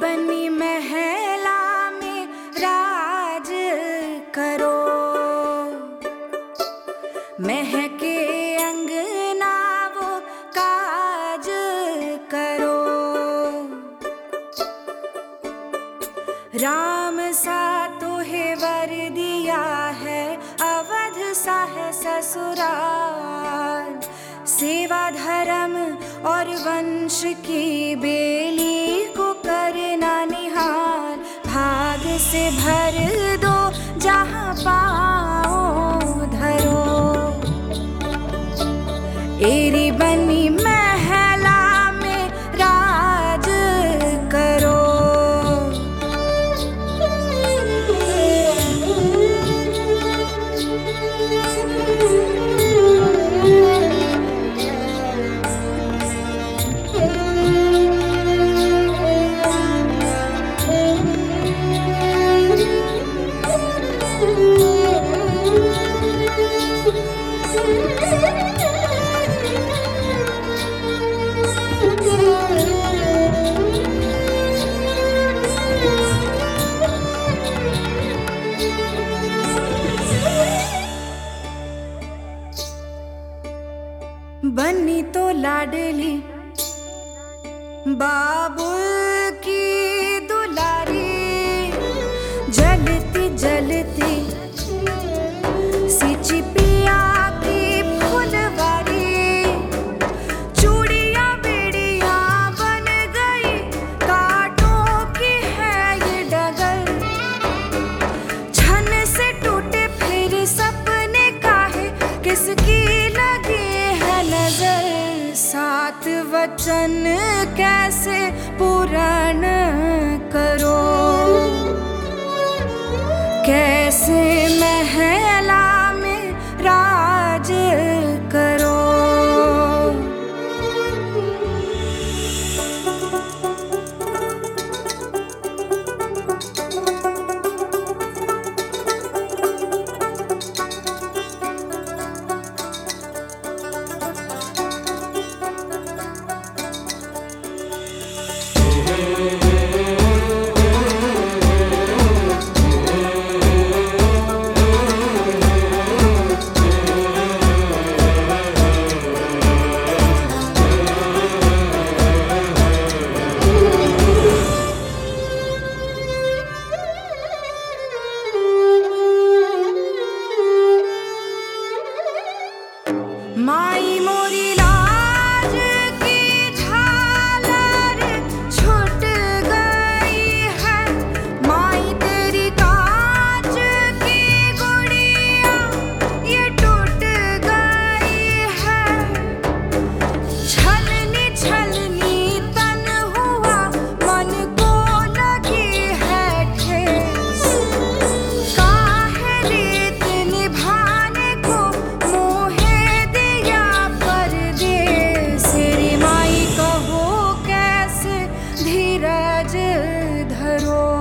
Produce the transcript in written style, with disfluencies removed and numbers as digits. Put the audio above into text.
बनी महला में राज करो, महके अंगना वो काज करो। राम सा तोहे वर दिया है, अवध सा है ससुराल। सेवा धर्म और वंश की बेली को करना निहाल। भाग से भर दो जहाँ पाओ धरो, एरी बनी महला में राज करो। बनी तो लाडली बाबुल की दुलारी, जलती जलती सिची पिया की फुलवारी। चूड़िया बेड़िया बन गई, कांटों की है ये डगर। छन से टूटे फिर सपने काहे, किसकी लगी है नजर। सात वचन कैसे पूर्ण करो, कैसे महला में राज करो। माई मोरी लाज की झालर छूट गई है, माई तेरी कांच की गुड़िया ये टूट गई है। छलनी छलनी तन हुआ, मन को लगी है ठेस। काहे रीत निभाने को मोहे धीरज धरो।